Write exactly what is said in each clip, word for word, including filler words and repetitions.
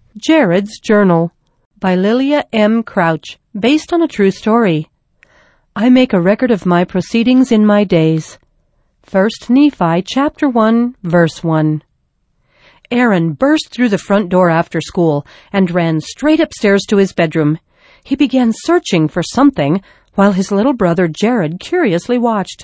Jared's Journal by Lilia M. Crouch, based on a true story. I make a record of my proceedings in my days. First Nephi, chapter one, verse one. Aaron burst through the front door after school and ran straight upstairs to his bedroom. He began searching for something while his little brother Jared curiously watched.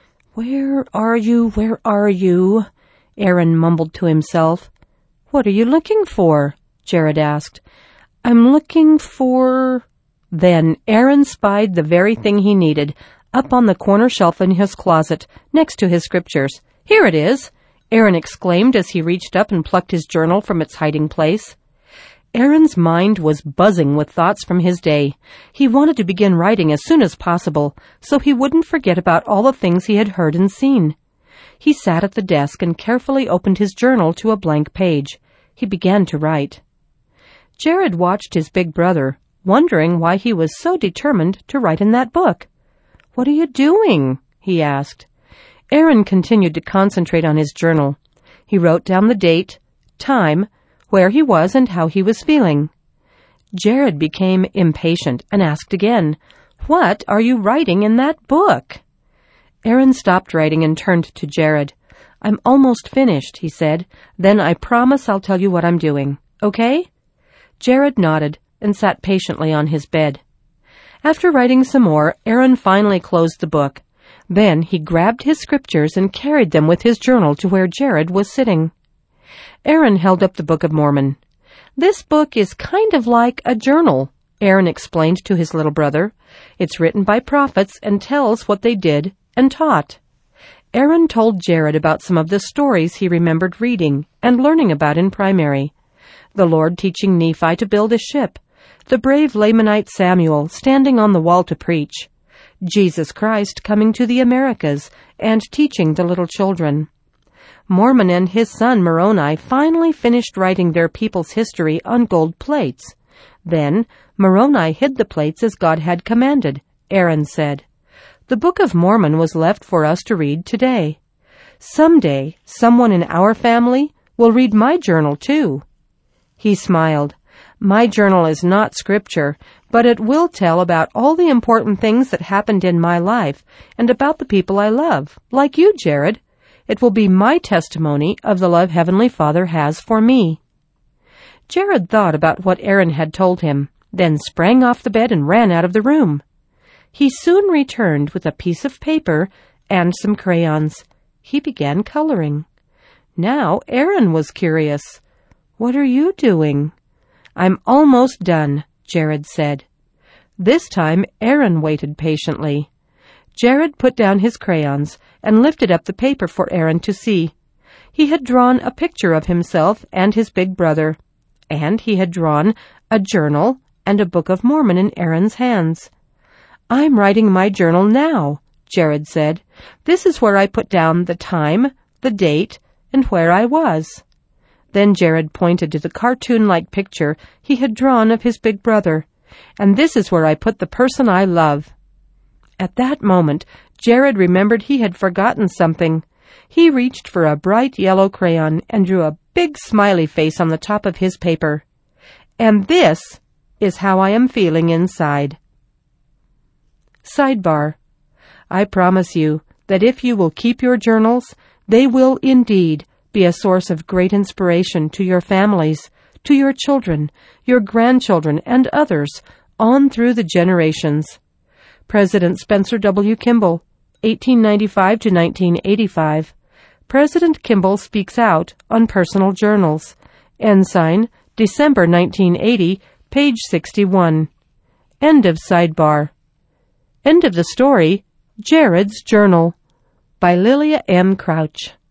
"Where are you? Where are you?" Aaron mumbled to himself. "What are you looking for?" Jared asked. "I'm looking for—" Then Aaron spied the very thing he needed, up on the corner shelf in his closet, next to his scriptures. "Here it is!" Aaron exclaimed as he reached up and plucked his journal from its hiding place. Aaron's mind was buzzing with thoughts from his day. He wanted to begin writing as soon as possible, so he wouldn't forget about all the things he had heard and seen. He sat at the desk and carefully opened his journal to a blank page. He began to write. Jared watched his big brother, wondering why he was so determined to write in that book. "What are you doing?" he asked. Aaron continued to concentrate on his journal. He wrote down the date, time, where he was, and how he was feeling. Jared became impatient and asked again, "What are you writing in that book?" Aaron stopped writing and turned to Jared. "I'm almost finished," he said. "Then I promise I'll tell you what I'm doing. Okay?" Jared nodded and sat patiently on his bed. After writing some more, Aaron finally closed the book. Then he grabbed his scriptures and carried them with his journal to where Jared was sitting. Aaron held up the Book of Mormon. "This book is kind of like a journal," Aaron explained to his little brother. "It's written by prophets and tells what they did and taught." Aaron told Jared about some of the stories he remembered reading and learning about in primary. The Lord teaching Nephi to build a ship, the brave Lamanite Samuel standing on the wall to preach, Jesus Christ coming to the Americas and teaching the little children. Mormon and his son Moroni finally finished writing their people's history on gold plates. Then Moroni hid the plates as God had commanded, Aaron said. The Book of Mormon was left for us to read today. Someday, someone in our family will read my journal too. He smiled. "My journal is not scripture, but it will tell about all the important things that happened in my life and about the people I love, like you, Jared. It will be my testimony of the love Heavenly Father has for me." Jared thought about what Aaron had told him, then sprang off the bed and ran out of the room. He soon returned with a piece of paper and some crayons. He began coloring. Now Aaron was curious. "What are you doing?" "I'm almost done," Jared said. This time Aaron waited patiently. Jared put down his crayons and lifted up the paper for Aaron to see. He had drawn a picture of himself and his big brother, and he had drawn a journal and a Book of Mormon in Aaron's hands. "I'm writing my journal now," Jared said. "This is where I put down the time, the date, and where I was." Then Jared pointed to the cartoon-like picture he had drawn of his big brother. "And this is where I put the person I love." At that moment, Jared remembered he had forgotten something. He reached for a bright yellow crayon and drew a big smiley face on the top of his paper. "And this is how I am feeling inside." Sidebar. I promise you that if you will keep your journals, they will indeed be a source of great inspiration to your families, to your children, your grandchildren, and others on through the generations. President Spencer W. Kimball, eighteen ninety-five to nineteen eighty-five. President Kimball speaks out on personal journals. Ensign, December nineteen eighty, page sixty-one. End of sidebar. End of the story, Jared's Journal, by Lilia M. Crouch.